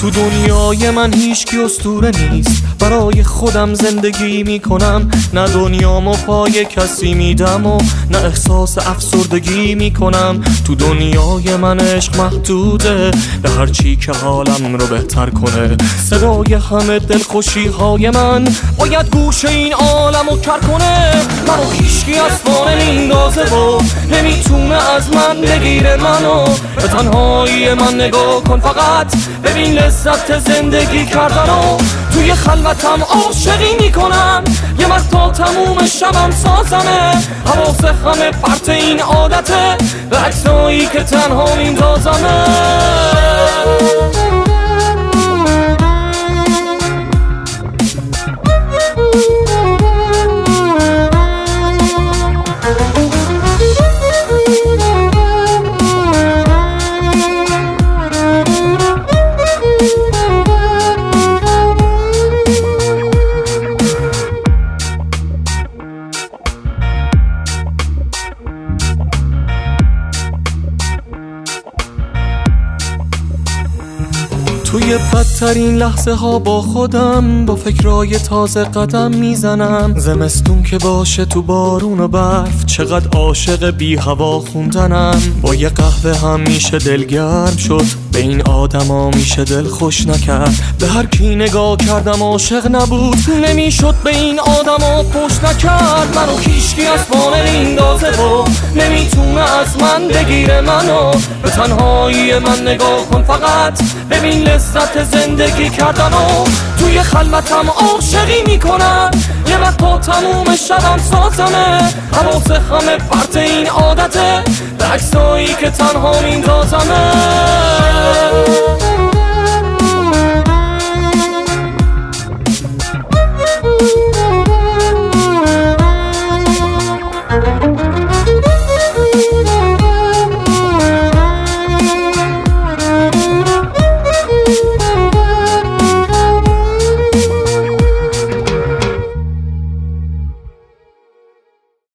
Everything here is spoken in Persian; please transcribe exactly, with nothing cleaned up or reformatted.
تو دنیای من هیچ کی اسطوره نیست، برای خودم زندگی میکنم، نه دنیامو پای کسی میدم و نه احساس افسردگی میکنم. تو دنیای من عشق محدوده به هر چی که حالم رو بهتر کنه. صدای همه دلخوشی های من باید گوش این عالمو کر کنه. منو هیچکی از پا نمیندازه و نمیتونه از من بگیره منو. به تنهایی من نگاه کن فقط، ببین لذت زندگی کردنو. توی خلوتم عاشقی میکنم، یه وقت تا تموم شبم سازمه. حواس همه پرت این عادته، به عکسایی که تنها میندازمه. توی بدترین لحظه ها با خودم با فکرای تازه قدم میزنم. زمستون که باشه تو بارون و برف، چقدر عاشق بی هوا خوندنم. با یه قهوه هم میشه دلگرم شد، به این آدما میشه دل خوش نکرد. به هر کی نگاه کردم عاشق نبود، نمیشد به این آدما پشت نکرد. منو هیچکی از پا نمیندازه و نمیتونه از من بگیره منو. به تنهایی من نگاه کن فقط، ببین لذت زندگی کردنو. توی خلوتم عاشقی میکنم، یه وقت تا تموم شبم سازمه. حواس همه پرت این عادته، به عکسایی که تنها میندازمه.